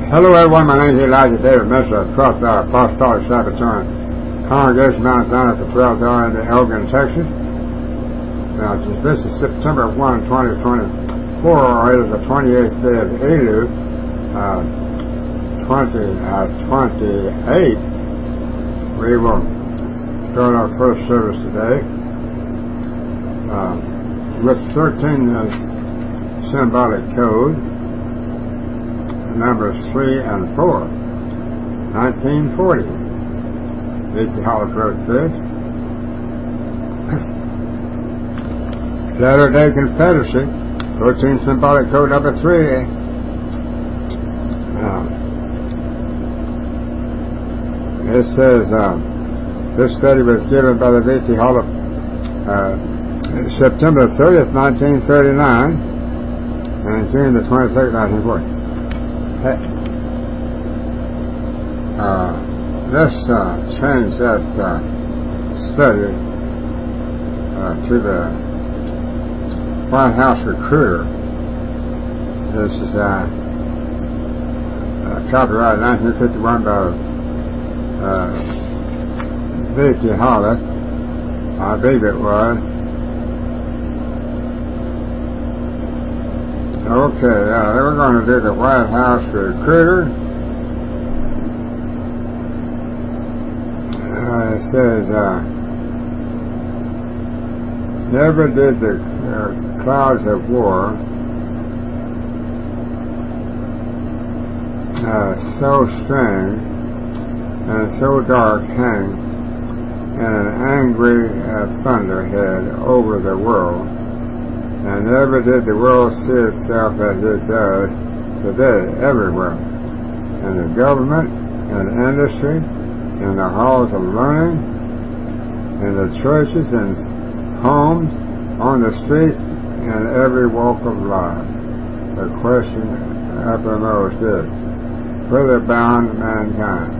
Hello everyone, my name is Elijah David, minister of 12th Hour Apostolic Sabbatarian Congregation, Mount Zion at the 12th Hour in Elgin, Texas. Now, this is September 1, 2024, or it is the 28th day of Elul, 2028. We will start our first service today with 13 symbolic code. Numbers 3 and 4, 1940. V.T. Hollis wrote this. Latter-day Confederacy, 13 symbolic code number 3. It says, this study was given by the V.T. Hollis September 30th, 1939, and June the 22nd, 1940. This changed that study to the White House Recruiter. This is copyright 1951 by V.T. Hollis, I believe it was. Okay, we're going to do the White House Recruiter. It says, never did the clouds of war so strange and so dark hang in an angry thunderhead over the world. And never did the world see itself as it does today, everywhere. In the government, in industry, in the halls of learning, in the churches and homes, on the streets, in every walk of life. The question uppermost is, whither bound mankind?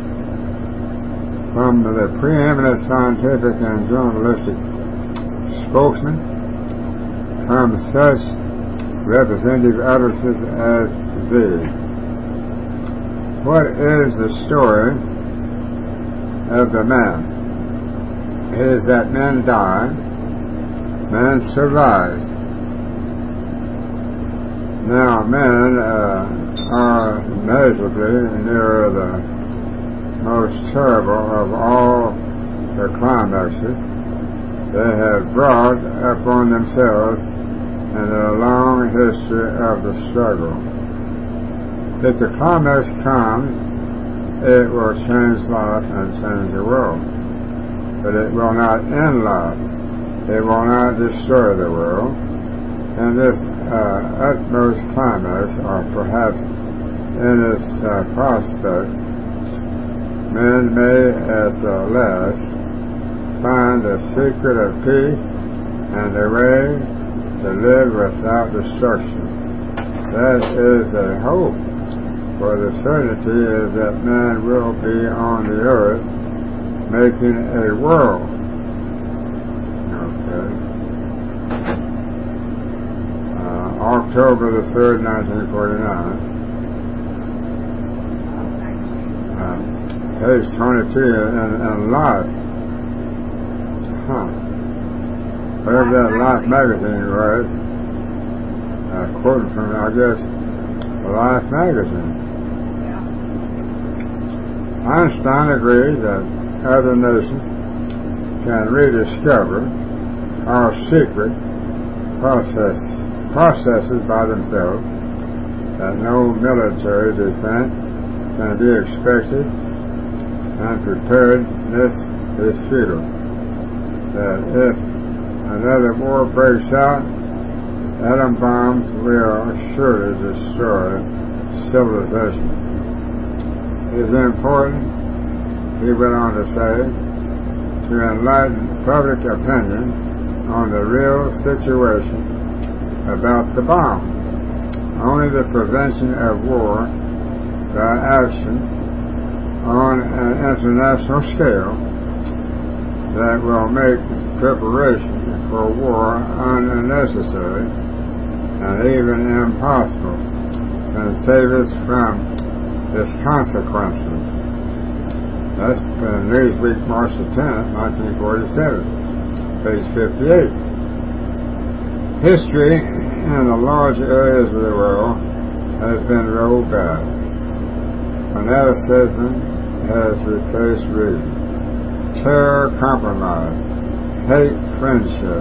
From the preeminent scientific and journalistic spokesman, from such representative utterances as these. What is the story of the man? It is that men die, man survives. Now men are measurably near the most terrible of all the climaxes they have brought upon themselves in a long history of the struggle. If the climax comes, it will change life and change the world. But it will not end life. It will not destroy the world. And this utmost climax, or perhaps in its prospect, men may at last find the secret of peace and the way to live without destruction. That is a hope, for the certainty is that man will be on the earth making a world. Okay. October the 3rd, 1949. Page 22 in Life. Whatever that Life magazine was, quoted from, I guess, Life magazine. Einstein agrees that other nations can rediscover our secret processes by themselves, that no military defense can be expected, and preparedness is futile. That if another war breaks out, atom bombs will surely destroy civilization. It is important, he went on to say, to enlighten public opinion on the real situation about the bomb. Only the prevention of war by action on an international scale that will make preparation for war unnecessary and even impossible, can save us from its consequences. That's Newsweek, March the 10th, 1947, page 58. History in the large areas of the world has been rolled back. Fanaticism has replaced reason. Terror, compromise. Hate, friendship.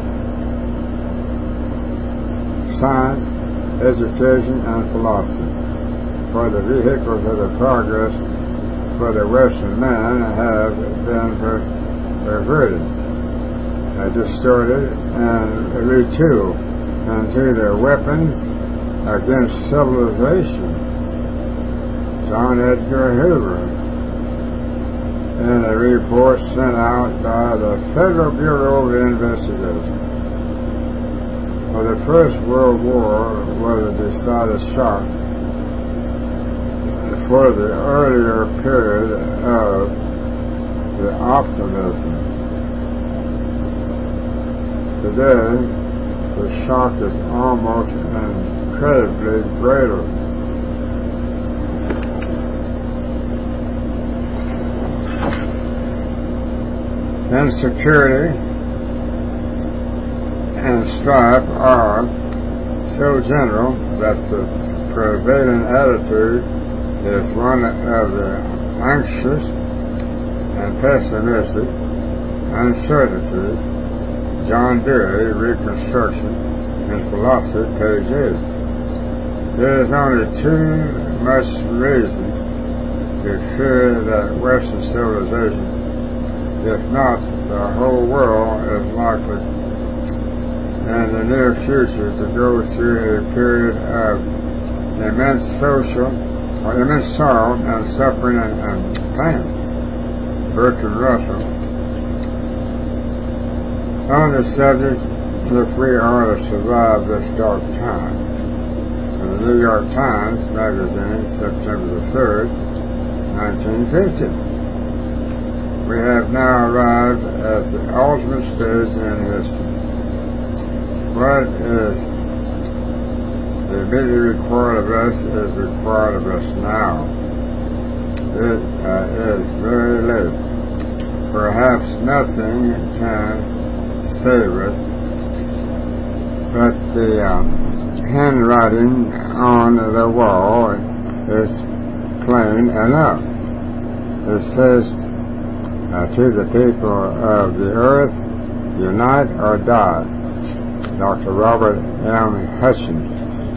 Science, education, and philosophy. For the vehicles of the progress for the Western man have been perverted, distorted, and retooled into their weapons against civilization. John Edgar Hoover, in a report sent out by the Federal Bureau of Investigation. For the First World War was a decided shock for the earlier period of the optimism. Today, the shock is almost incredibly greater. Insecurity and strife are so general that the prevailing attitude is one of the anxious and pessimistic uncertainties. John Dewey, Reconstruction in Philosophy, page 8. There is only too much reason to fear that Western civilization, if not the whole world, is likely in the near future to go through a period of immense sorrow and suffering and pain. Bertrand Russell. On the subject, if we are to survive this dark time, in the New York Times magazine, September the 3rd, 1950. We have now arrived at the ultimate stage in history. What is immediately required of us is required of us now. It is very late. Perhaps nothing can save us, but the handwriting on the wall is plain enough. It says to the people of the earth, unite or die. Dr. Robert M. Hutchins.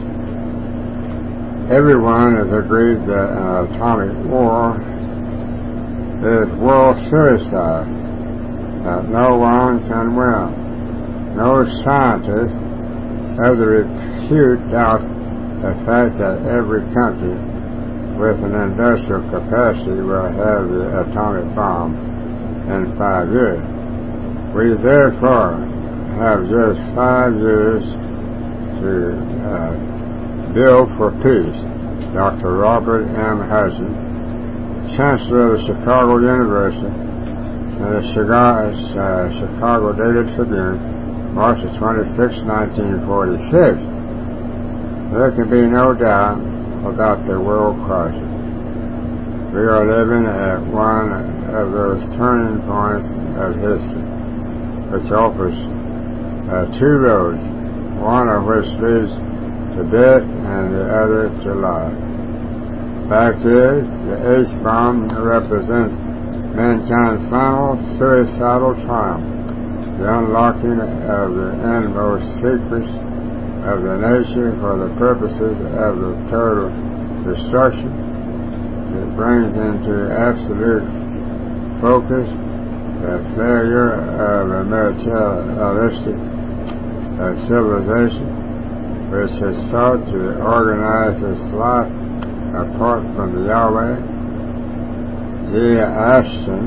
Everyone has agreed that an atomic war is world suicide, that no one can win. No scientist of the repute doubts the fact that every country with an industrial capacity will have the atomic bomb in 5 years. We therefore have just 5 years to build for peace. Dr. Robert M. Hutchins, Chancellor of the Chicago University, and the Chicago Daily Tribune, March 26, 1946. There can be no doubt about the world crisis. We are living at one of those turning points of history, which offers two roads, one of which leads to death and the other to life. Fact is, the H-bomb represents mankind's final suicidal triumph, the unlocking of the inmost secrets of the nature for the purposes of the total destruction. It brings into absolute focus the failure of a materialistic civilization which has sought to organize its life apart from the Yahweh. G. Ashton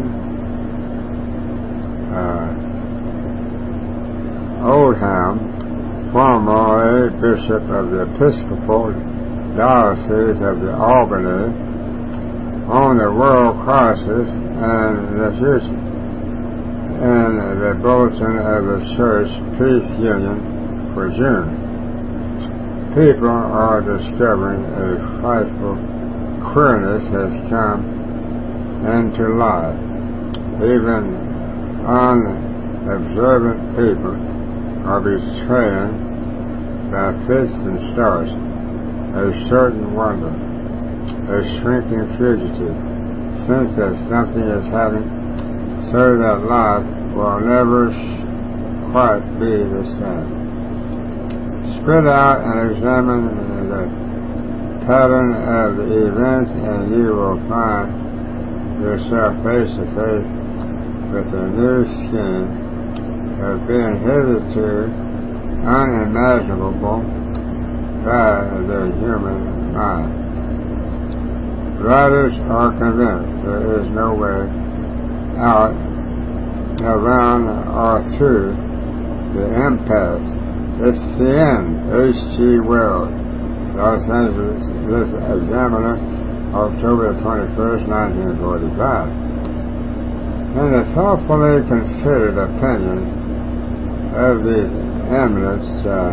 Oldham, formerly Bishop of the Episcopal Diocese of the Albany, on the world crisis and the future, in the Bulletin of the Church Peace Union for June. People are discovering a frightful queerness has come into life. Even unobservant people are betraying by fits and starts a certain wonder, a shrinking fugitive, sense that something is happening, so that life will never quite be the same. Spread out and examine the pattern of the events, and you will find yourself face to face with a new scheme of being hitherto unimaginable by the human mind. Writers are convinced there is no way out, around, or through the impasse. It's the end. H.G. Wells, Los Angeles Examiner, October 21st, 1945. In the thoughtfully considered opinion of these eminent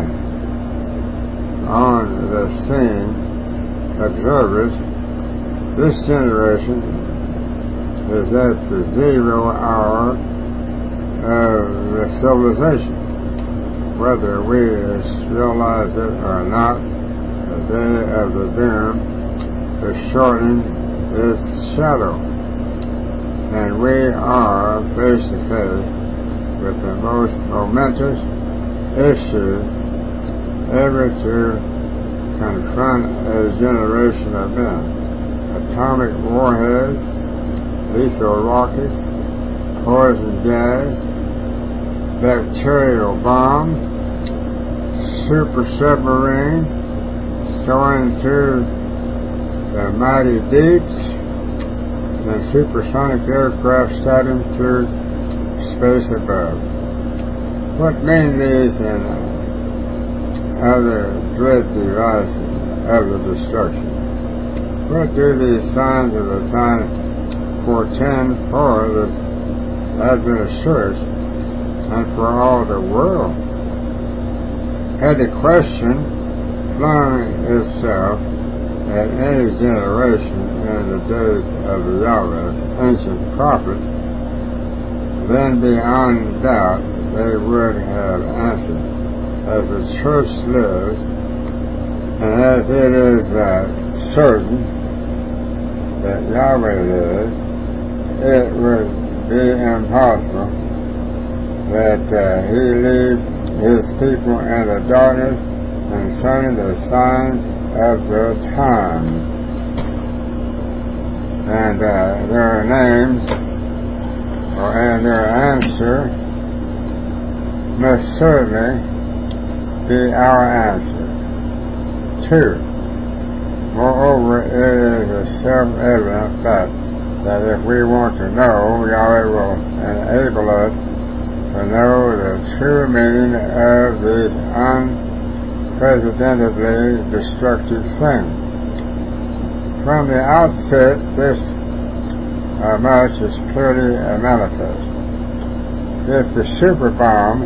on the scene observers, this generation is at the 0 hour of the civilization. Whether we realize it or not, the day of the doom is shortening its shadow, and we are face to face with the most momentous issue ever to confront a generation of men. Atomic warheads, lethal rockets, poison gas, bacterial bomb, super submarine, soaring through the mighty deeps, and supersonic aircraft starting through space above. What mean these and other dread devices of the destruction? What do these signs of the time portend for the Adventist Church and for all the world? Had the question flung itself at any generation in the days of the Yahweh's ancient prophets, then beyond doubt they would have answered, as the church lives, and as it is certain that Yahweh lives, it would be impossible that he leave his people in the darkness concerning the signs of the times. And their names and their answer must certainly be our answer. 2. Moreover, it is a self-evident fact that if we want to know, Yahweh will enable us to know the true meaning of these unprecedentedly destructive things. From the outset, this much is clearly manifest. If the super bombers,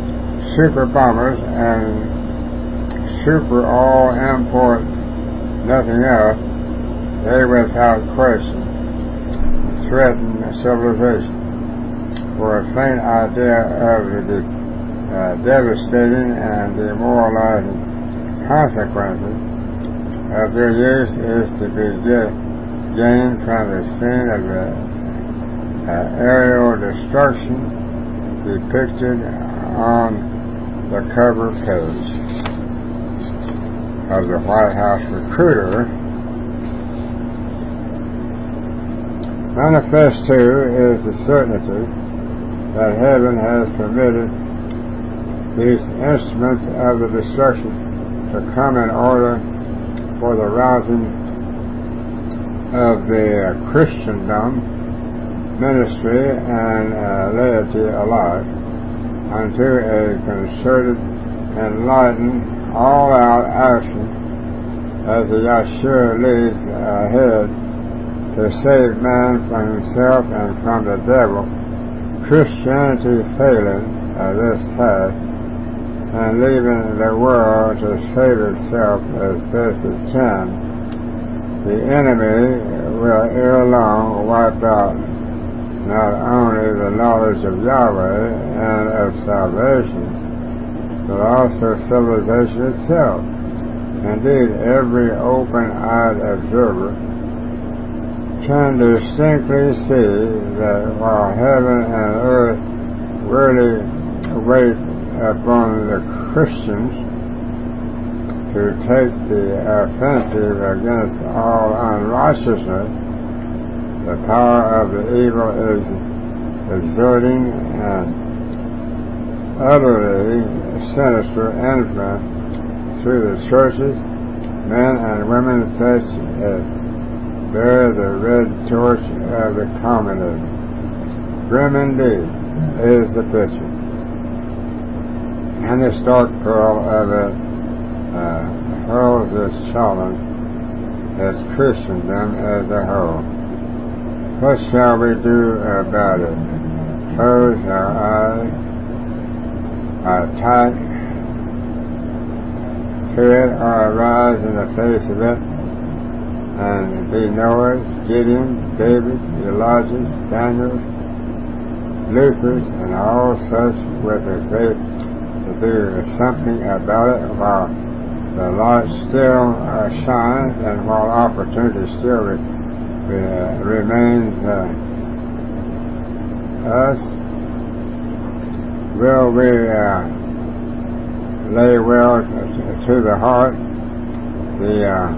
and super all-import nothing else, they without question threaten civilization. For a faint idea of the devastating and demoralizing consequences of their use is to be gained from the scene of the aerial destruction depicted on the cover page of the White House Recruiter. Manifest, too, is the certainty that heaven has permitted these instruments of the destruction to come in order for the rousing of the Christendom, ministry, and laity alike unto a concerted, enlightened, all-out action as the Yahshua leads ahead to save man from himself and from the devil. Christianity failing this task and leaving the world to save itself as best it can, the enemy will ere long wipe out not only the knowledge of Yahweh and of salvation, but also civilization itself. Indeed, every open-eyed observer can distinctly see that while heaven and earth really wait upon the Christians to take the offensive against all unrighteousness, the power of the evil is exerting an utterly sinister influence through the churches, men and women such as bear the red torch of the communism. Grim indeed is the picture, and the stark pearl of it hurls this challenge as Christendom as a whole. What shall we do about it? Close our eyes, tight to it, or arise in the face of it, and be Noahs, Gideons, Davids, Elijahs, Daniels, Luthers, and all such with the faith to do something about it while the light still shines and while opportunity still remains us? Will we lay well to the heart the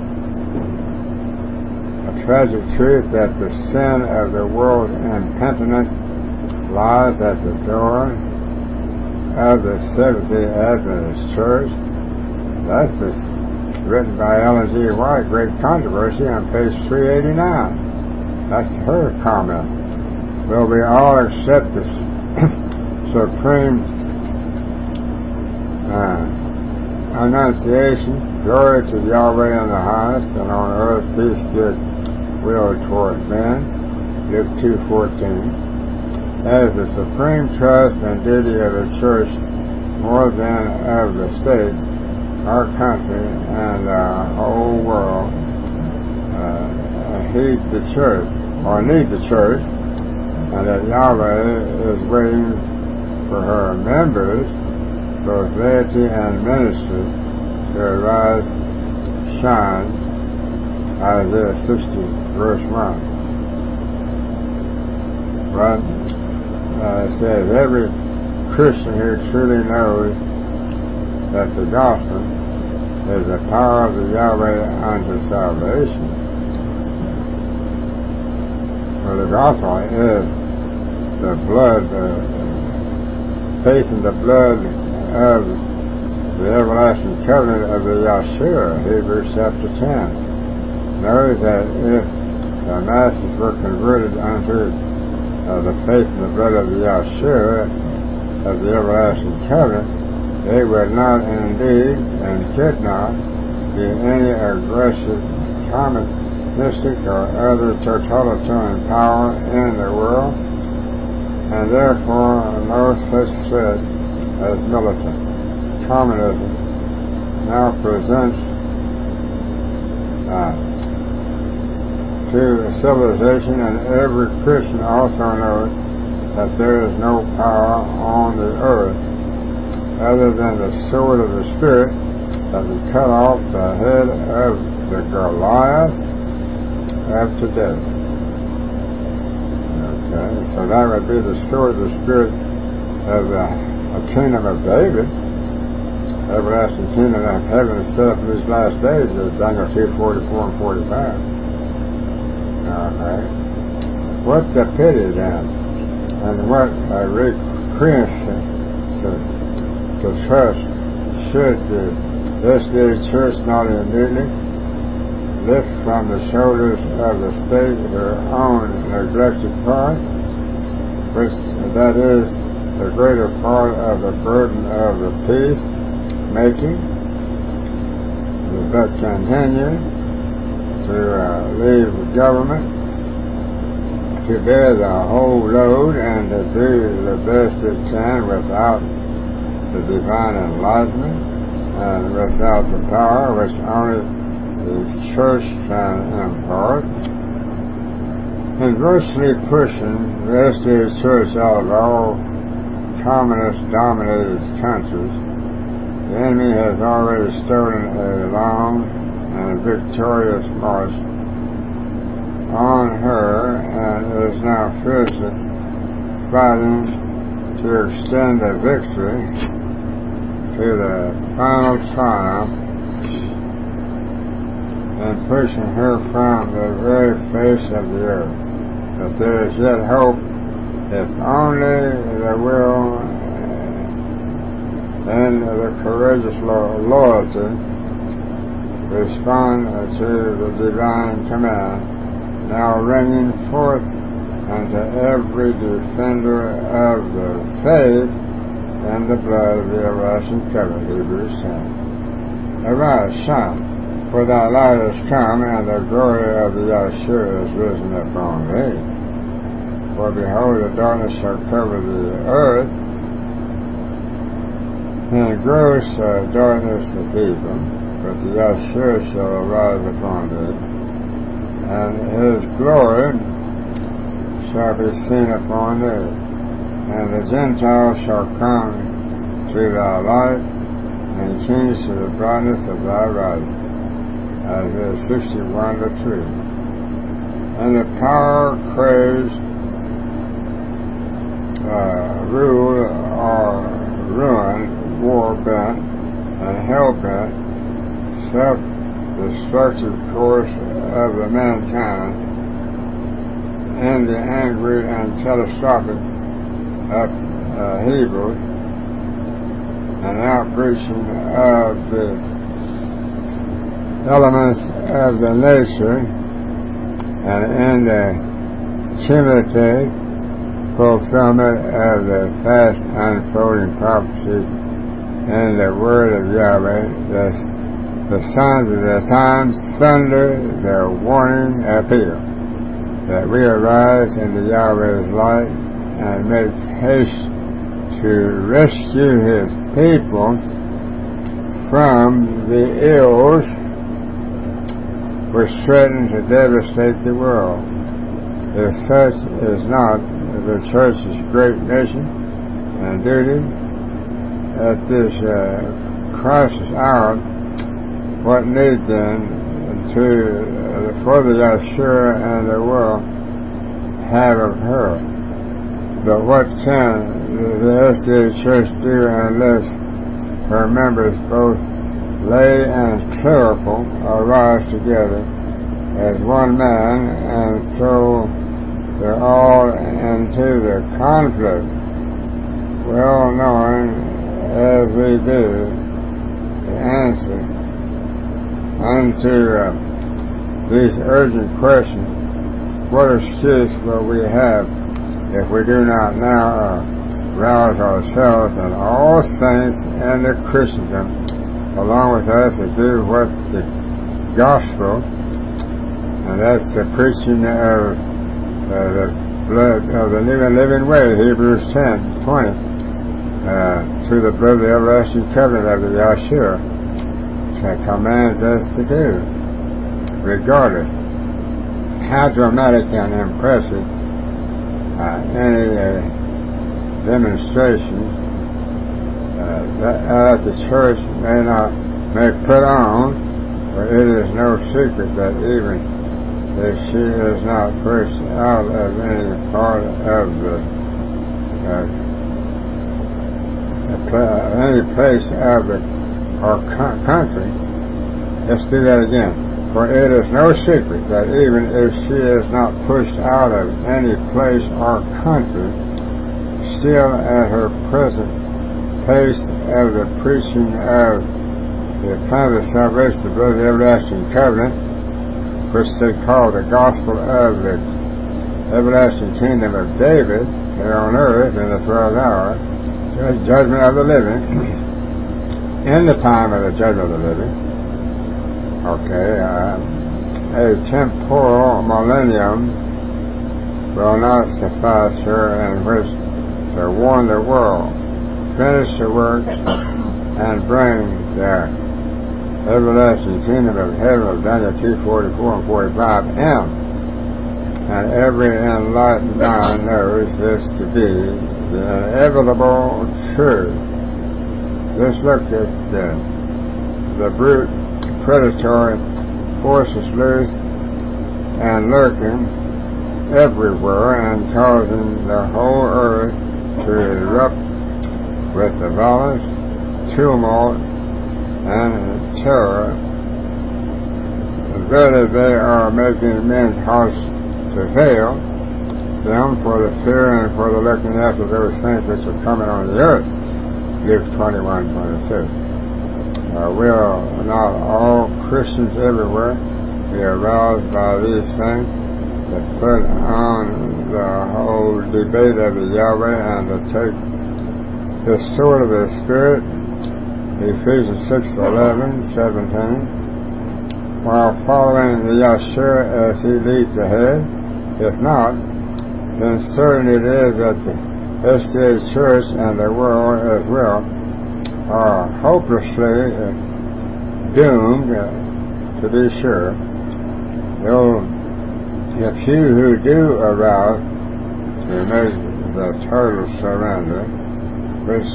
tragic truth that the sin of the world's impenitence lies at the door of the Seventh-day Adventist Church? That's written by Ellen G. White, Great Controversy, on page 389. That's her comment. Will we all accept the supreme annunciation, glory to Yahweh in the highest, and on earth peace, good will toward men, Luke 2:14, as the supreme trust and duty of the church more than of the state, our country, and the whole world heed the church, or need the church, and that Yahweh is waiting for her members, both laity and ministry, to arise, shine, Isaiah 60, verse 1. But it says, every Christian who truly knows that the gospel is the power of the Yahweh unto salvation. Well, the gospel is the blood, faith in the blood of the everlasting covenant of the Yahshua, Hebrews chapter 10. Knows that if the masses were converted unto the faith in the blood of the Yahshua, of the everlasting covenant, they would not indeed and could not be any aggressive, communistic, or other totalitarian power in the world, and therefore no such threat as militant communism now presents to civilization, and every Christian also knows that there is no power on the earth other than the sword of the Spirit that will cut off the head of the Goliath of today. Okay, so that would be the sword of the Spirit of the kingdom of David, everlasting kingdom of heaven is set up in these last days, as Daniel 2:44 and 45. Okay. What the pity then, and what a recreation to trust should this day's church not immediately lift from the shoulders of the state her own neglected part, which that is the greater part of the burden of the peace making, but continue to leave government to bear the whole load and to do the best it can without the divine enlightenment and without the power which only the church can impart, in virtually pushing the SDA Church out of all communist-dominated countries. The enemy has already stolen a long and victorious march on her and is now fiercely fighting to extend a victory to the final triumph and pushing her from the very face of the earth. But there is yet hope if only the will and the courageous loyalty respond to the divine command now ringing forth unto every defender of the faith and the blood of the everlasting covenant. Hebrews 10. Arise, shine, for thy light is come, and the glory of the Yahshua is risen upon thee. For behold, the darkness shall cover the earth, and gross darkness the people, but the Yahshua shall arise upon thee, and his glory shall be seen upon thee. And the Gentiles shall come to thy light, and kings to the brightness of thy rising. Isaiah 61:3. And the power crazed, rule or ruin, war bent, and hell bent, self-destructive course of the mankind, and the angry and catastrophic upheaval and outbreaching of the elements of the nature, and in the cumulative fulfillment of the fast unfolding prophecies in the word of Yahweh, the signs of the times thunder their warning appeal, that we arise into Yahweh's light and make haste to rescue his people from the ills which threaten to devastate the world. If such is not the Church's great mission and duty at this crisis hour, what need then for the Yahshua and the world have of her? But what can the SDA Church do unless her members, both lay and clerical, arise together as one man and throw their all into the conflict, well knowing as we do the answer unto these urgent questions? What excuse will we have if we do not now rouse ourselves and all saints and the Christendom along with us to do what the gospel, and that's the preaching of the blood of the new and living way, Hebrews 10:20, through the blood of the everlasting covenant of the Yahshua, commands us to do, regardless how dramatic and impressive any demonstration that the Church may put on, for it is no secret that even if she is not pushed out of any part of any place of our country. Let's do that again. For it is no secret that even if she is not pushed out of any place or country, still at her present pace of the preaching of the plan of salvation, the blood of the everlasting covenant, which they call the gospel of the everlasting kingdom of David here on earth in the 12th hour, judgment of the living, in the time of the judgment of the living. A temporal millennium will not suffice her in which to warn the world, finish the work, and bring their everlasting kingdom of heaven of Daniel 2:44 and 45m. And every enlightened mind knows this to be the inevitable truth. Just look at the brute predatory forces loose and lurking everywhere and causing the whole earth to erupt with the violence, tumult, and terror. Really, they are making men's hearts to fail them for the fear and for the looking after those things which are coming on the earth. Luke 21:26. Will not all Christians everywhere be aroused by these things to put on the whole debate of the Yahweh and to take the sword of the Spirit, Ephesians 6:11-17, while following the Yahshua as he leads ahead? If not, then certain it is that the SDA Church and the world as well are hopelessly doomed, to be sure. Though the few who do arouse to make the total surrender, which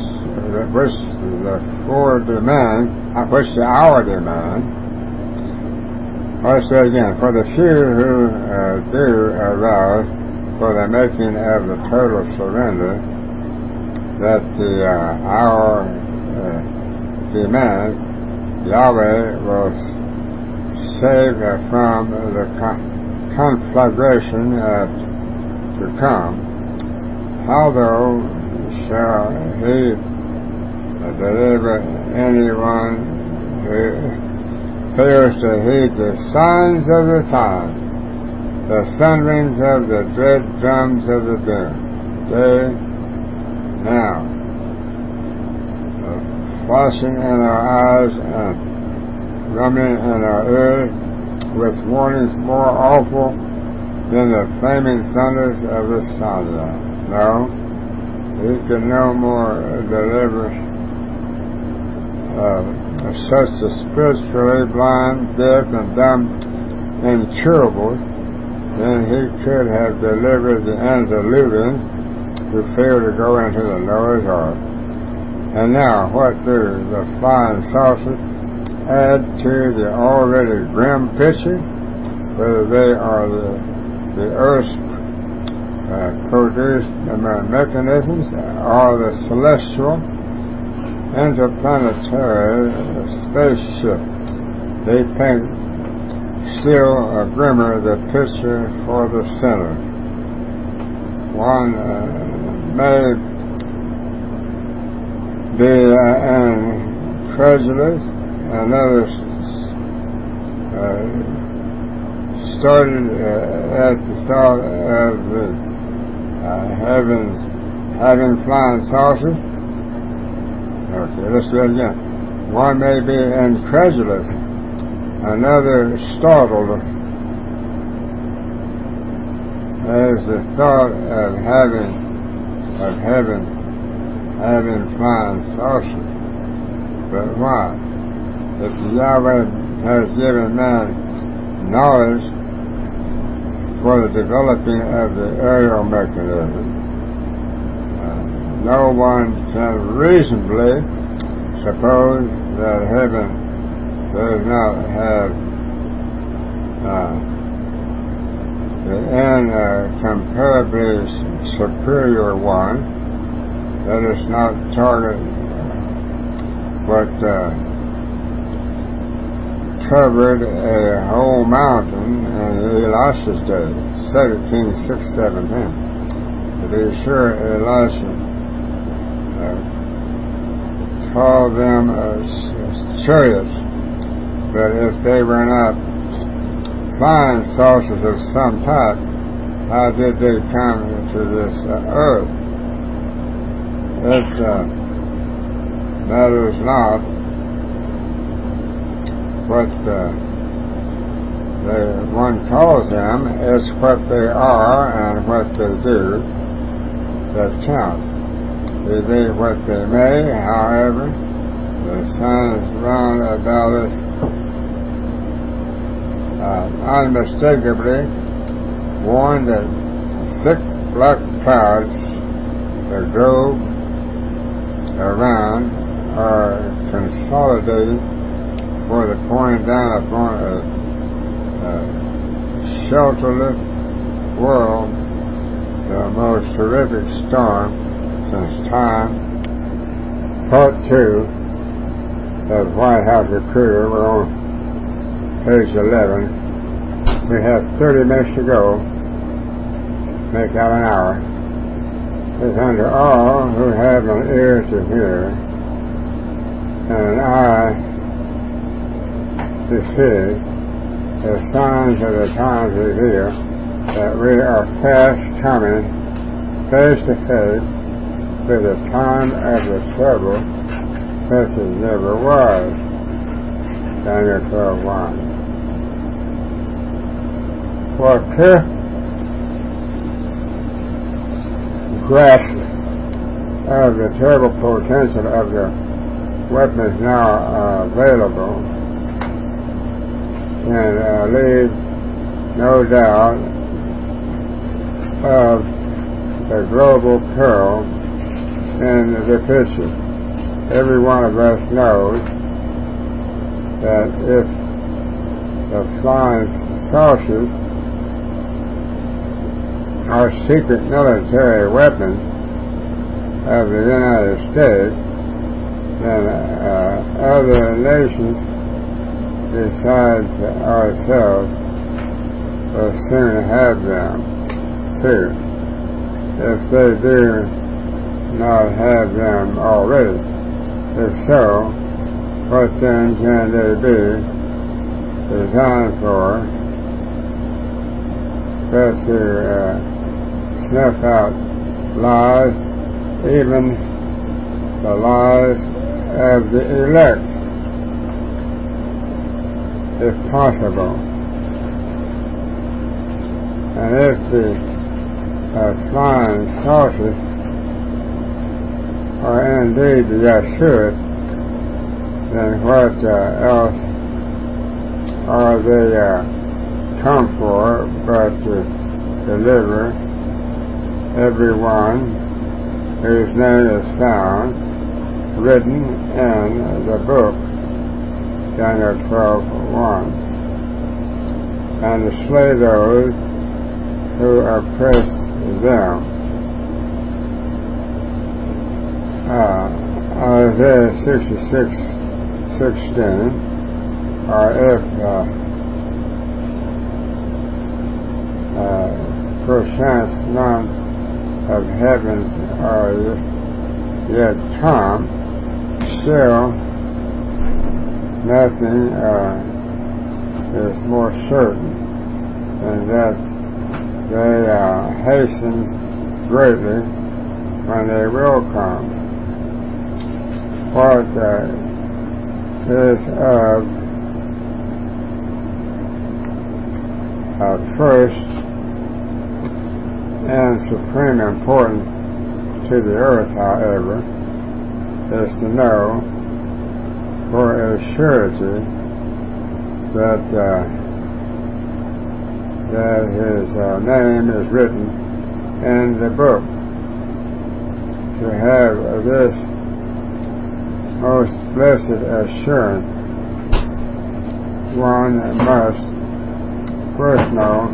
the hour demand. I'll say again, for the few who do arouse for the making of the total surrender that the hour demands, Yahweh will save from the conflagration to come. How though shall he deliver anyone who fails to heed the signs of the time, the thunderings of the dread drums of the doom? Day now, the flashing in our eyes and rumbling in our ears, with warnings more awful than the flaming thunders of the Sinai. No, he can no more deliver such the spiritually blind, deaf, and dumb incurables than he could have delivered the antediluvians who failed to go into the Noah's Ark. And now, what do the flying saucers add to the already grim picture? Whether they are the earth's produced mechanisms or the celestial interplanetary spaceship, they paint still grimmer the picture for the sinner. One may be incredulous, another started at the thought of the heavens having flying saucers. Okay, let's do it again. One may be incredulous, another startled as the thought of heaven having flying saucers. But why? If Yahweh has given man knowledge for the developing of the aerial mechanism, no one can reasonably suppose that heaven does not have the incomparably superior one that is not target but covered a whole mountain in Elisha's day, 2 Kings 6:17. To be sure, Elisha called them chariots, but if they were not flying saucers of some type, how did they come to this earth? It matters not what one calls them, it's what they are and what they do that counts. Be they what they may, however, the signs round about us unmistakably warn that thick black clouds that globe around are consolidating for the pouring down upon a shelterless world, the most terrific storm since time. Part 2 of White House Recruiter. We're on page 11. We have 30 minutes to go. Make out an hour. It's unto all who have an ear to hear, and an eye to see, the signs of the times reveal that we are fast coming face to face with the time of the trouble such as never was. Daniel 12:1. For a clear grasp of the terrible potential of the weapons now available can leave no doubt of the global peril in the picture. Every one of us knows that if the flying saucers are secret military weapons of the United States, then other nations besides ourselves will soon have them too, if they do not have them already. If so, what then can they be designed for but to snuff out lies, even the lies of the elect, if possible. And if the flying saucers are indeed the Yeshua, then what else are they come for but to deliver everyone whose name is found written in the book, Daniel 12:1, and to slay those who oppress them. Isaiah 66:16, or if perchance none of heavens are yet come, still nothing is more certain than that they hasten greatly when they will come. What is of first and supreme importance to the earth, however, is to know for a surety that his name is written in the book. To have this most blessed assurance, one must first know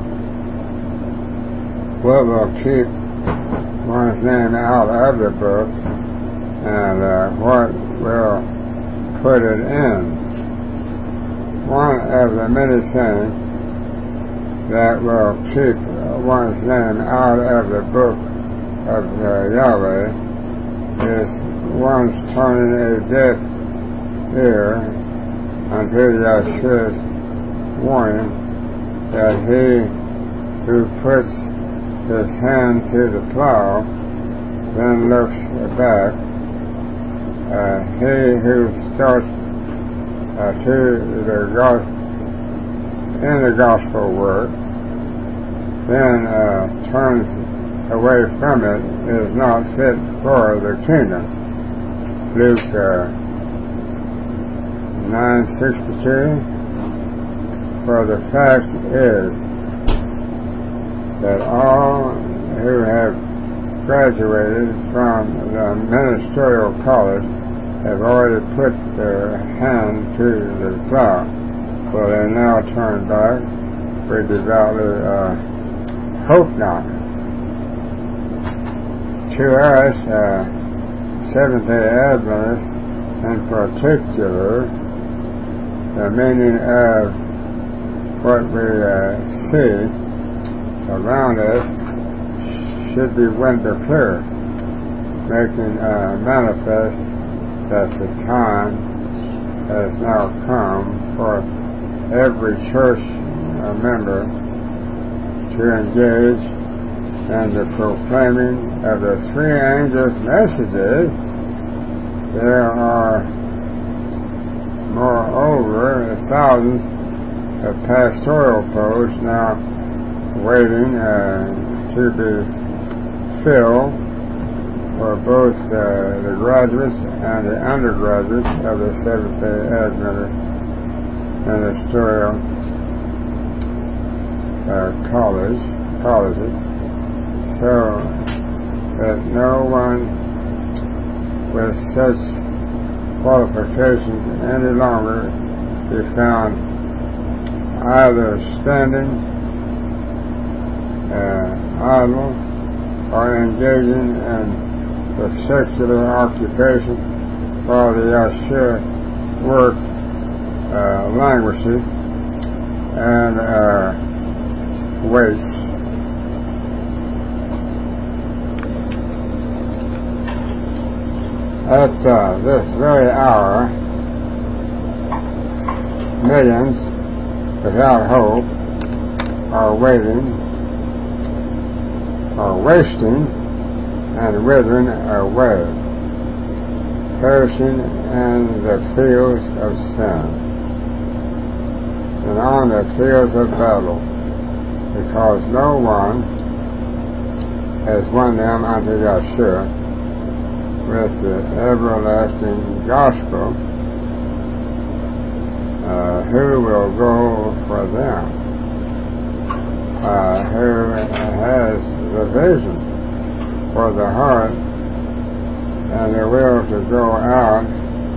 what will keep one's name out of the book and what will put it in. One of the many things that will keep one's name out of the book of Yahweh is one's turning a deaf ear unto Yahshua's warning that he who puts his hand to the plow then looks back, he who starts in the gospel work then turns away from it is not fit for the kingdom. Luke 9:62. For the fact is that all who have graduated from the ministerial college have already put their hand to the plow. Will they now turn back? We devoutly hope not. To us, Seventh-day Adventists in particular, the meaning of what we see around us should be window clear, making manifest that the time has now come for every church member to engage in the proclaiming of the three angels' messages. There are moreover thousands of pastoral posts now waiting to be filled for both the graduates and the undergraduates of the Seventh-day Adventist ministerial colleges, so that no one with such qualifications any longer be found either standing idle or engaging in the secular occupation while the Yahshua work languishes and wastes. At this very hour, millions without hope are waiting, are wasting and withering away, perishing in the fields of sin and on the fields of battle, because no one has won them unto Yahshua with the everlasting gospel. Who will go for them? Who has the vision for the heart and the will to go out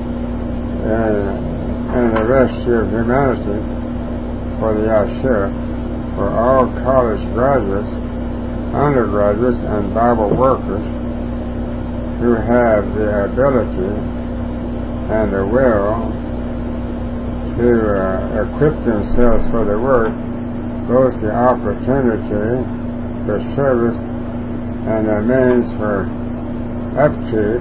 in the rescue of humanity for the Yahshua, for all college graduates, undergraduates, and Bible workers who have the ability and the will to equip themselves for the work, both the opportunity for service and the means for upkeep,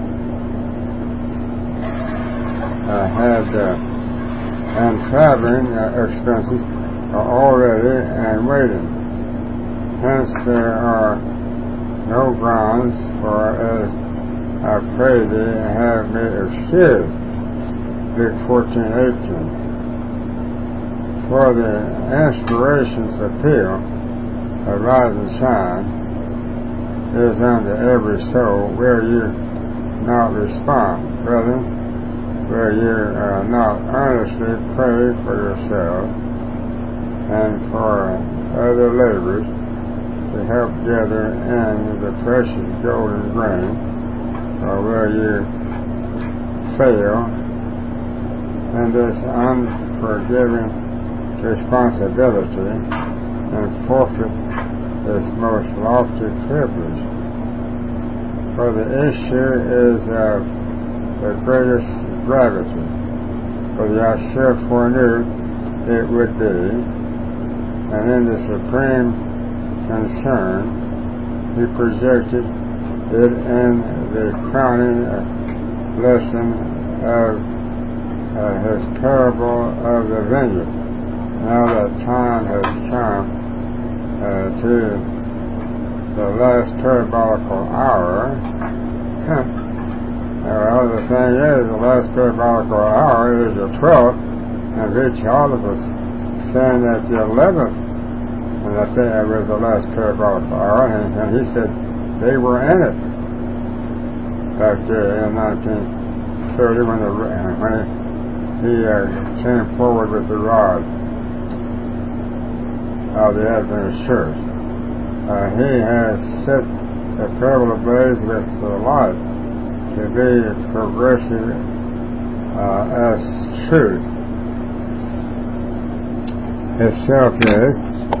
and traveling expenses are already and waiting. Hence there are no grounds for, as I pray thee, have me excused. Luke 14:18. For the inspiration's appeal, arise and shine, is unto every soul. Will you not respond, brethren? Will you not earnestly pray for yourselves and for other laborers to help gather in the precious golden grain, or will you fail in this unforgiving responsibility and forfeit this most lofty privilege? For the issue is of the greatest gravity, for the Yahshua foreknew it would be, and in the supreme concern he projected it in the crowning lesson of his parable of the vineyard. Now that time has come to the last parabolical hour. Well, the thing is, the last parabolical hour is the 12th, and each all of us saying that the 11th, and that it was the last parabolical hour, and he said they were in it back there in 1930 when he came forward with the rod of the Adventist Church. He has set the parable ablaze with the light to be progressive as truth. Itself is,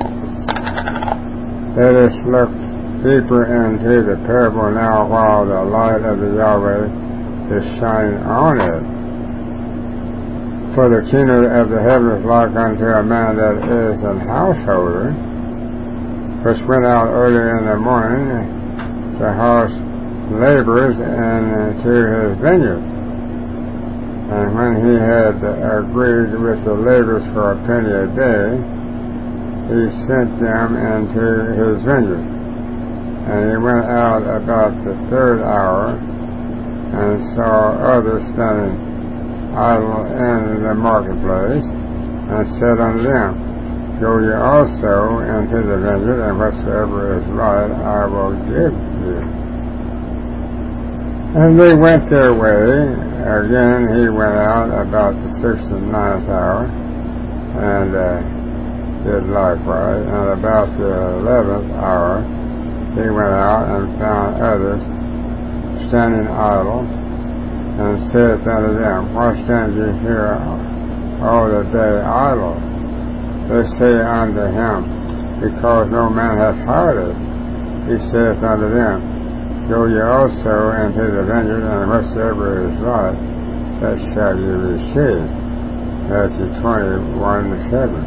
let us look deeper into the parable now while the light of the Yahweh is shining on it. For the kingdom of the heavens is like unto a man that is an householder, which went out early in the morning to house laborers into his vineyard. And when he had agreed with the laborers for a penny a day, he sent them into his vineyard. And he went out about the third hour, and saw others standing idle in the marketplace, and said unto them, Go ye also into the vineyard, and whatsoever is right I will give you. And they went their way. Again he went out about the 6th and 9th hour, and did likewise. And about the 11th hour he went out and found others standing idle, and saith unto them, Why stand ye here all the day idle? They say unto him, Because no man hath hired us. He saith unto them, Go ye also into the vineyard, and whatsoever is right, that shall ye receive. Matthew 21:7.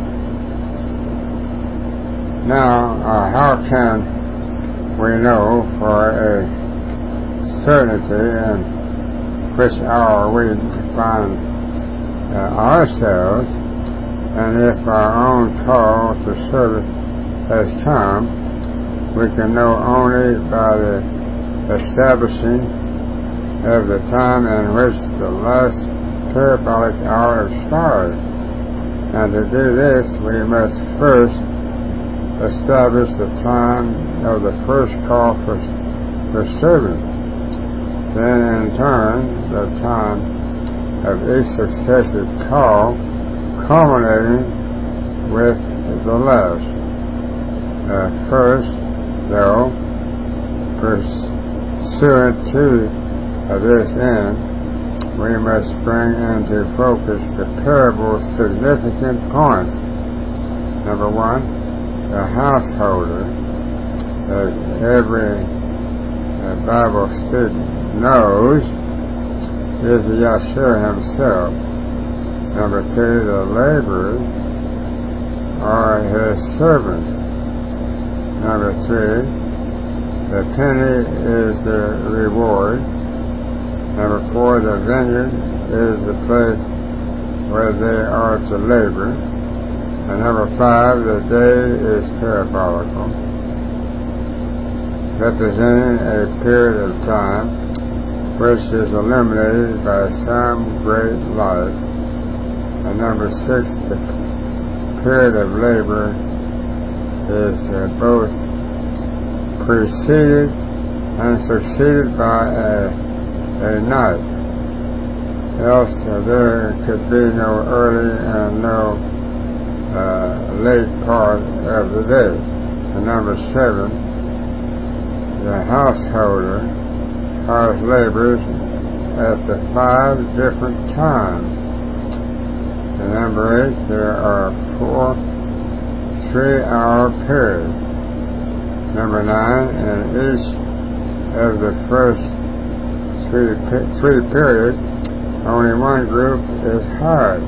Now, how can we know for a certainty in which hour we find ourselves, and if our own call to service has come? We can know only by the establishing of the time in which the last parabolic hour expires. And to do this, we must first establish the time of the first call for service. Then, in turn, the time of each successive call, culminating with the last. First, though, pursuant to this end, we must bring into focus the parable's significant points. Number one, the householder, as every Bible student knows, is Yahshua himself. Number two, the laborers are his servants. Number three, the penny is the reward. Number four, the vineyard is the place where they are to labor. And number five, the day is parabolical, representing a period of time which is illuminated by some great light. And number six, the period of labor is both preceded and succeeded by a night. Else there could be no early and no late part of the day. And number seven, the householder hires laborers at the 5 different times. And number 8, there are 4 3-hour periods. Number 9, in each of the first three periods, only one group is hired.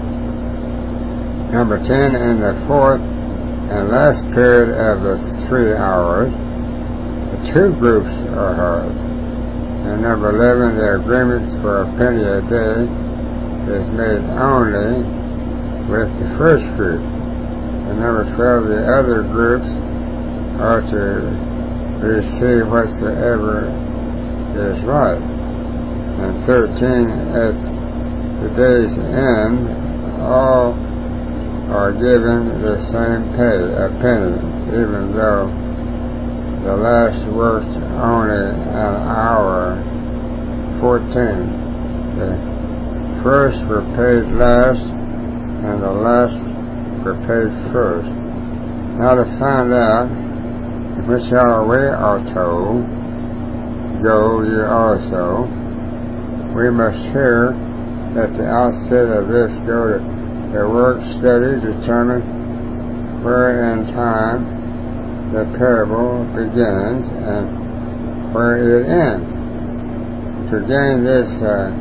Number 10, in the 4th and last period of the 3 hours, the 2 groups are hired. And number 11, the agreements for a penny a day is made only with the first group. And number 12, the other groups are to receive whatsoever is right. And 13, at the day's end, all are given the same pay, a penny, even though the last worked only an hour 14. The first were paid last, and the last were paid first. Now to find out which hour we are told, go ye also, we must hear at the outset of this go to the work study, determine where in time the parable begins and where it ends. To gain this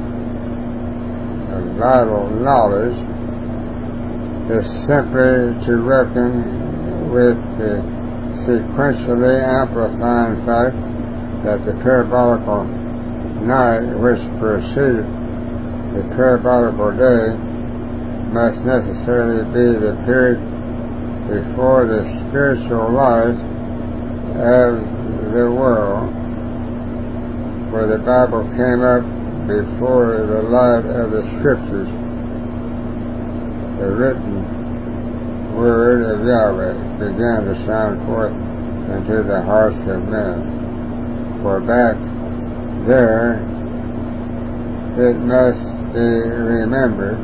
vital knowledge is simply to reckon with the sequentially amplifying fact that the parabolical night which preceded the parabolical day must necessarily be the period before the spiritual life of the world, where the Bible came up before the light of the Scriptures, the written word of Yahweh began to shine forth into the hearts of men. For back there, it must be remembered,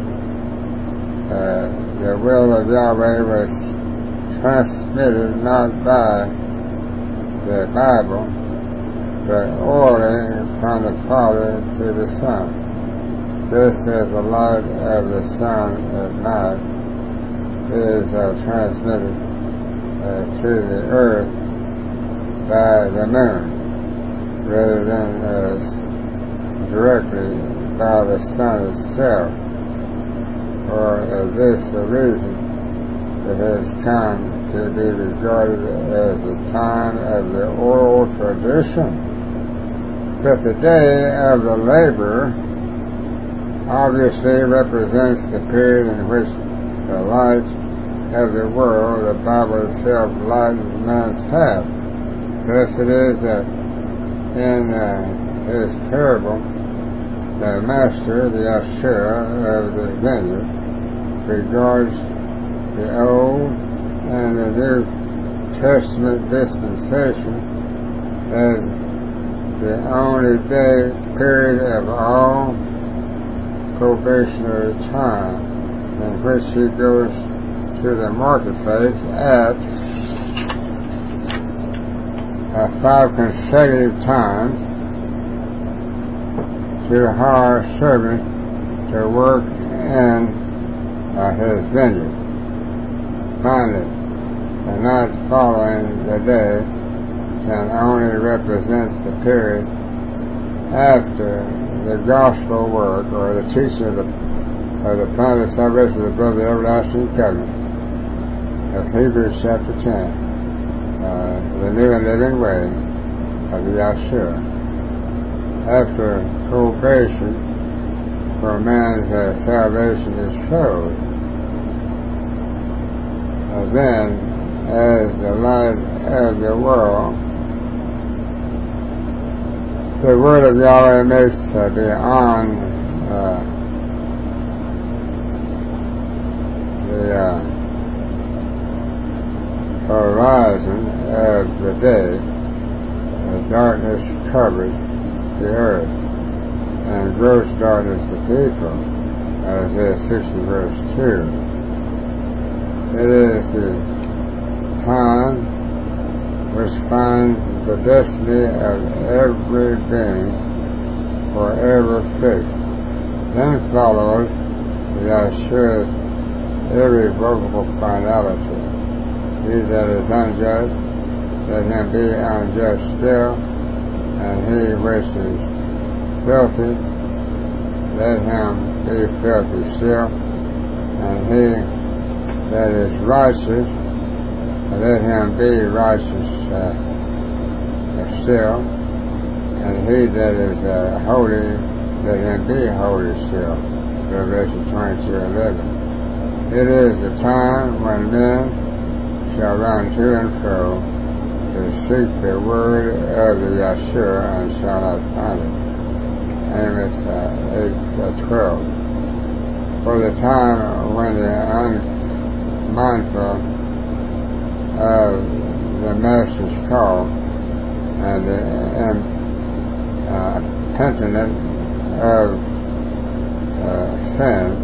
the will of Yahweh was transmitted not by the Bible, but orally from the Father to the Son, just as the light of the sun at night is transmitted to the earth by the moon, rather than directly by the sun itself. For this reason, it has come to be regarded as the time of the oral tradition. But the day of the laborer obviously represents the period in which the light of the world, the Bible itself, lightens man's path. Thus it is that in his parable, the master, the Asherah of the vineyard, regards the Old and the New Testament dispensation as the only day period of all probationary time in which he goes to the marketplace at 5 consecutive times to hire servants to work in his vineyard. Finally, the night following the day can only represent the period after the gospel work or the teaching of the plan of salvation of the blood of the everlasting covenant of Hebrews chapter 10, the new and living way of the Yahshua. After probation for man's salvation is showed, then as the light of the world, the word of Yahweh makes beyond the horizon of the day, the darkness covered the earth, and gross darkness the people, Isaiah 60 verse 2. It is the time which finds the destiny of every being forever fixed. Then follows the Yahshua's irrevocable finality. He that is unjust, let him be unjust still, and he which is filthy, let him be filthy still, and he that is righteous, let him be righteous still, and he that is holy, let him be holy still. Revelation 22:11. It is the time when men shall run to and fro to seek the word of the Yahshua and shall not find it. Amos 8:12. For the time when the unmindful of the Master's call and the impenitent of sin,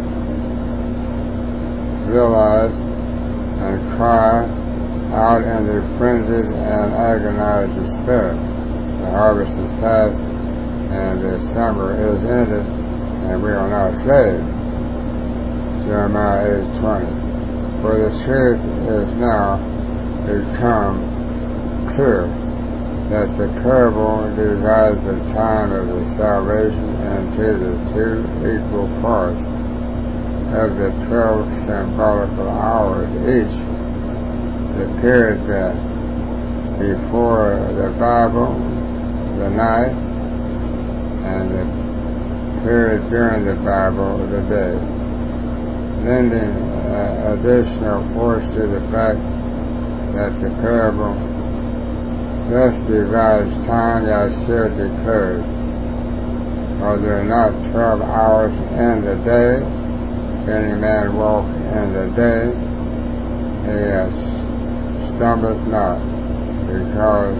realize and cry out in the frenzied and agonized despair. The harvest is past and the summer is ended and we are not saved. Jeremiah 8:20. For the truth is now become clear that the parable divides the time of the salvation into the two equal parts of the 12 symbolical hours each. The period before the Bible, the night, and the period during the Bible, the day, lending additional force to the fact that the parable thus divides time. Yahshua declared, are there not 12 hours in the day? If any man walk in the day, he stumbleth not, because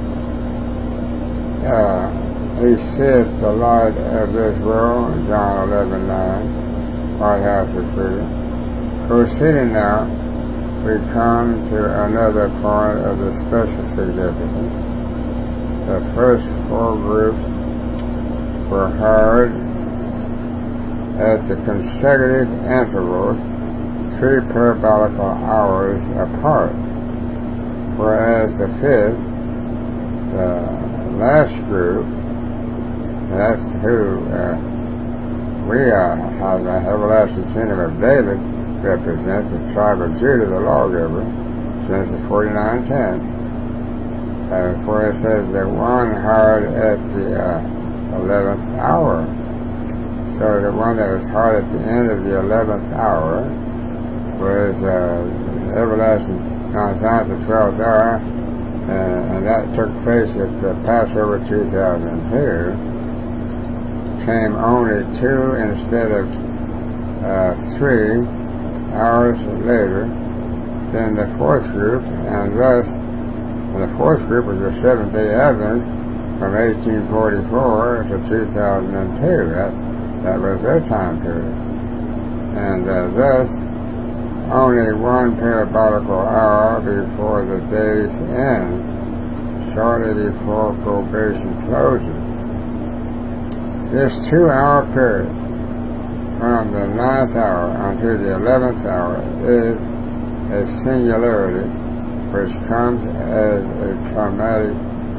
he seeth the light of this world, John 11:9, White House of Freedom. Proceeding now, we come to another point of the special significance. The first four groups were heard at the consecutive intervals 3 parabolical hours apart, whereas the fifth, the last group, that's who we have the everlasting kingdom of David represent, the tribe of Judah, the lawgiver, Genesis 49:10. For it says that one heard at the 11th hour. So the one that was heard at the end of the 11th hour was everlasting Mount Zion, the 12th hour, and that took place at the Passover 2002. Came only 2 instead of 3 hours later than the fourth group, and thus the fourth group was the Seventh-day Adventists from 1844 to 2002. That was their time period. And thus, only 1 parabolical hour before the day's end, shortly before probation closes. This 2-hour period, from the 9th hour until the 11th hour, is a singularity which comes as a traumatic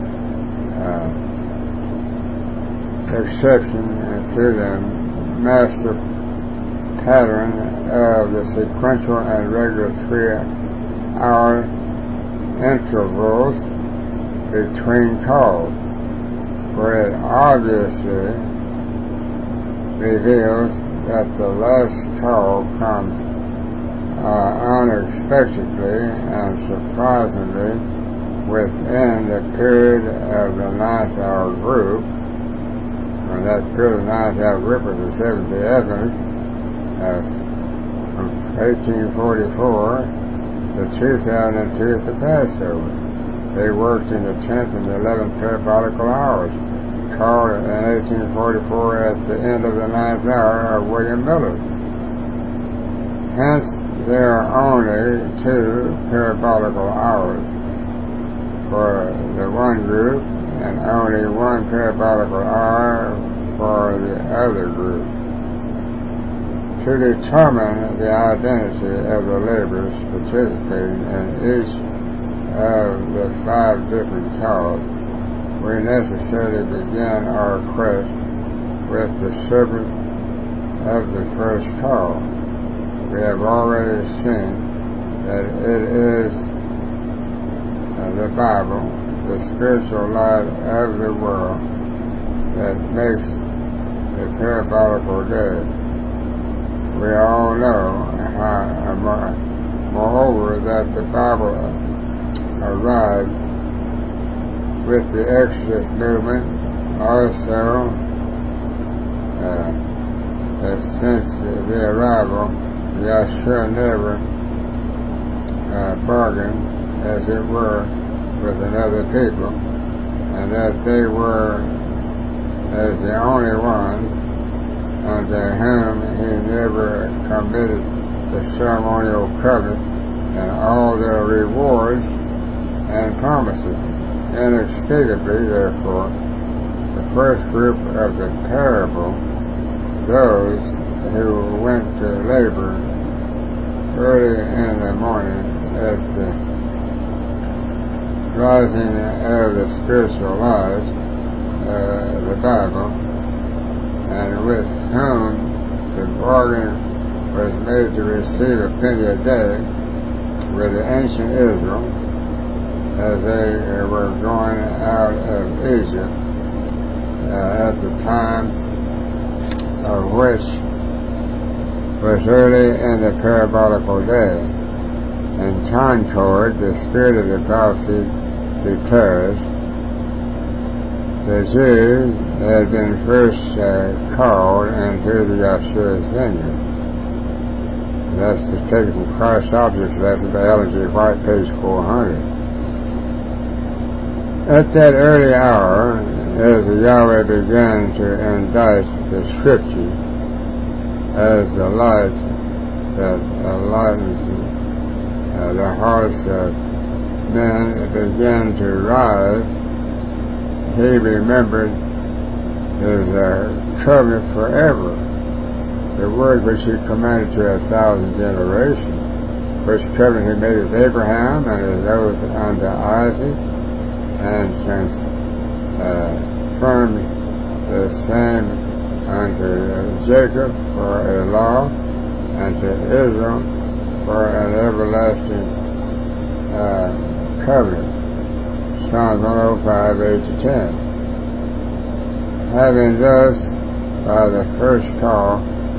exception to the master pattern of the sequential and regular 3-hour intervals between calls, where it obviously reveals that the last call comes unexpectedly and surprisingly within the period of the 9th hour group. And that period of the 9th hour group was the Seventh-day Adventist from 1844 to 2002 at the Passover. They worked in the 10th and the 11th parabolical hours, called in 1844 at the end of the 9th hour of William Miller. Hence, there are only 2 parabolical hours for the one group and only 1 parabolical hour for the other group. To determine the identity of the laborers participating in each of the 5 different calls, we necessarily begin our quest with the servant of the first call. We have already seen that it is the Bible, the spiritual light of the world, that makes the parabolical day. We all know moreover, that the Bible arrived with the Exodus movement also, since the arrival, Yahshua never bargained, as it were, with another people, and that they were, as the only ones unto whom he never committed the ceremonial covenant, and all their rewards and promises. Inexplicably, therefore, the first group of the parable, those who went to labor early in the morning at the rising of the spiritual light, the Bible, and with whom the bargain was made to receive a penny a day with the ancient Israel as they were going out of Egypt at the time of which was early in the parabolical day. And Concord, the spirit of the prophecy, declares the Jews had been first called into the Yahshua's vineyard. That's just taken from Christ's Object Lesson by Ellen G. White, page 400. At that early hour, as the Yahweh began to indict the Scripture as the light that enlightens the hearts of men began to rise, he remembered his covenant forever, the word which he commanded to 1,000 generations, which covenant he made with Abraham and his oath unto Isaac, and confirmed the same unto Jacob for a law, and to Israel for an everlasting covenant. Psalms 105, 8-10. Having thus, by the first call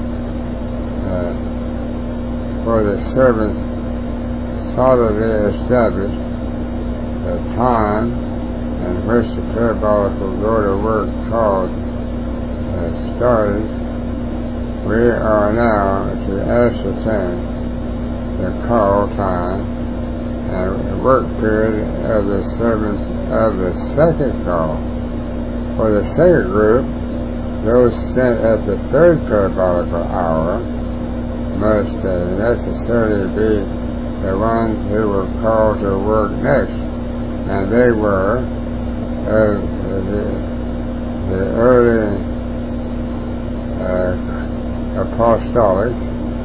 for the servants, solidly established the time in which the parabolical go to work called started, we are now to ascertain the call time and work period of the servants of the second call. For the second group, those sent at the third parabolical hour must necessarily be the ones who were called to work next, and they were of the early apostolics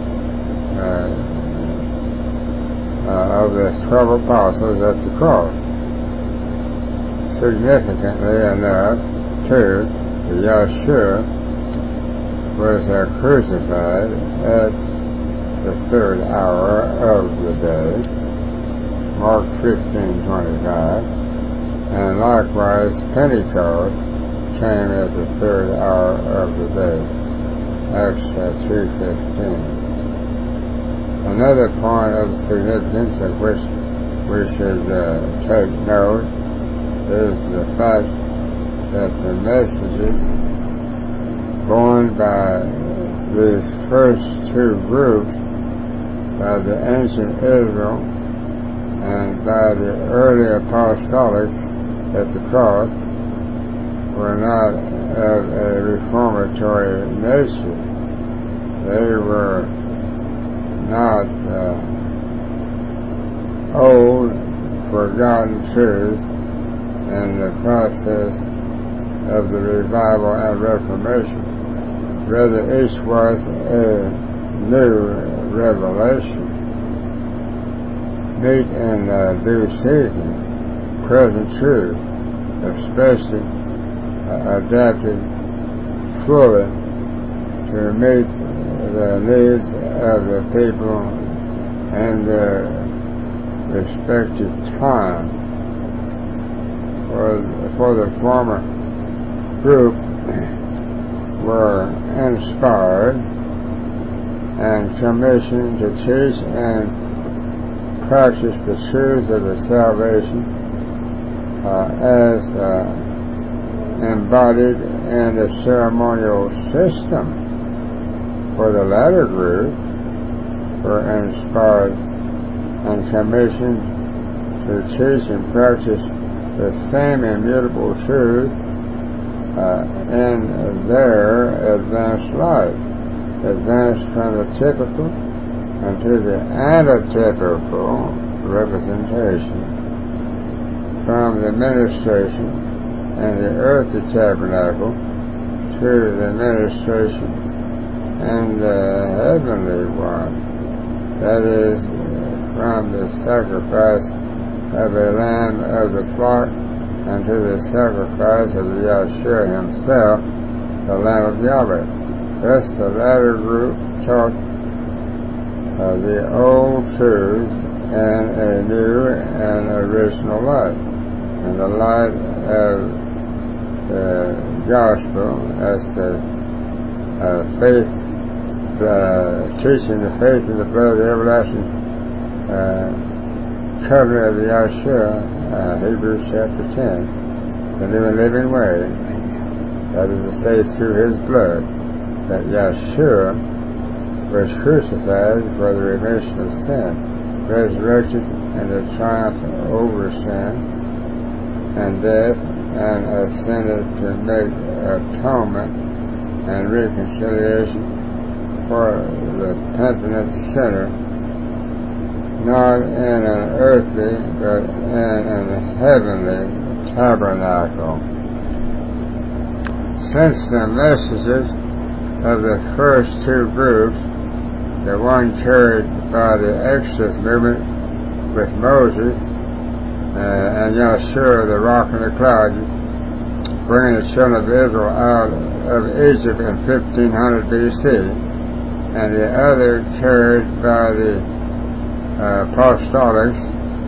of the 12 apostles at the cross. Significantly enough, too, Yahshua was crucified at the third hour of the day, Mark 15:25, and likewise Pentecost came at the third hour of the day, Acts 2:15. Another point of significance of which we should take note is the fact that the messages borne by these first two groups, by the ancient Israel and by the early apostolics at the cross, were not of a reformatory nature. They were not old, forgotten truths in the process of the revival and reformation. Rather, each was a new revelation, meet in due season, present truth, especially adapted fully to meet the needs of the people and their respective time. For the former group were inspired and commissioned to teach and practice the truths of the salvation as embodied in the ceremonial system. For the latter group were inspired and commissioned to teach and practice the same immutable truth in their advanced life, advanced from the typical into the antitypical representation, from the ministration in the earthly tabernacle to the ministration in the heavenly one. That is, from the sacrifice of a lamb of the flock unto the sacrifice of Yahshua himself, the Lamb of Yahweh. Thus the latter group taught the old truth in a new and original light, in the light of the gospel as the faith, teaching the faith in the blood of the everlasting covenant of Yahshua, Hebrews chapter 10, the new and living way, that is to say through his blood, that Yahshua was crucified for the remission of sin, resurrected in the triumph over sin and death, and ascended to make atonement and reconciliation for the penitent sinner, not in an earthly but in a heavenly tabernacle. Since the messages of the first two groups, the one carried by the Exodus movement with Moses and Yahshua, the rock and the cloud, bringing the children of Israel out of Egypt in 1500 BC, and the other carried by the apostolics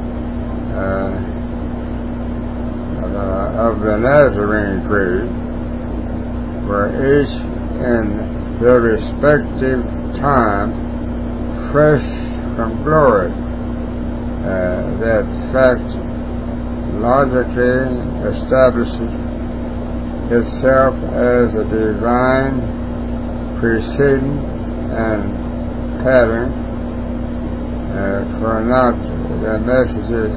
of the Nazarene Creed, were each in their respective time fresh from glory. That fact logically establishes itself as a divine preceding and pattern for not the messages,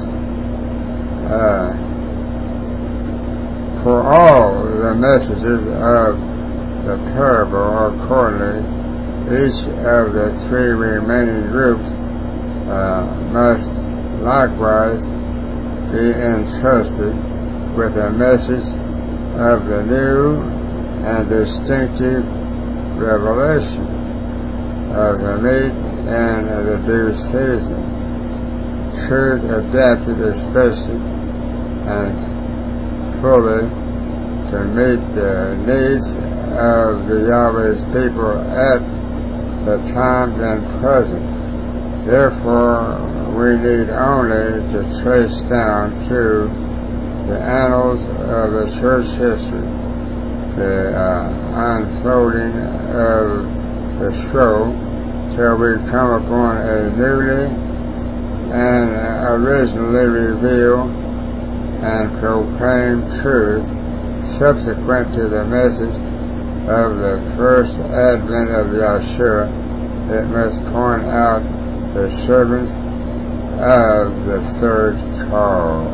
for all the messages of the parable. Accordingly, each of the three remaining groups must likewise be entrusted with a message of the new and distinctive revelation of the meat and the due season, truth adapted especially and fully to meet the needs of the Yahweh's people at the time then present. Therefore, we need only to trace down through the annals of the church history the unfolding of the scroll till we come upon a newly and originally revealed and proclaimed truth subsequent to the message of the first advent of Yahshua. It must point out the servants of the third call.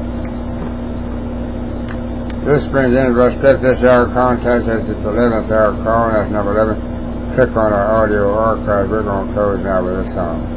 This brings in verse 5. This hour contact us at the 11th hour call, and that's number 11. Click on our audio archive. We're going to close now with a song.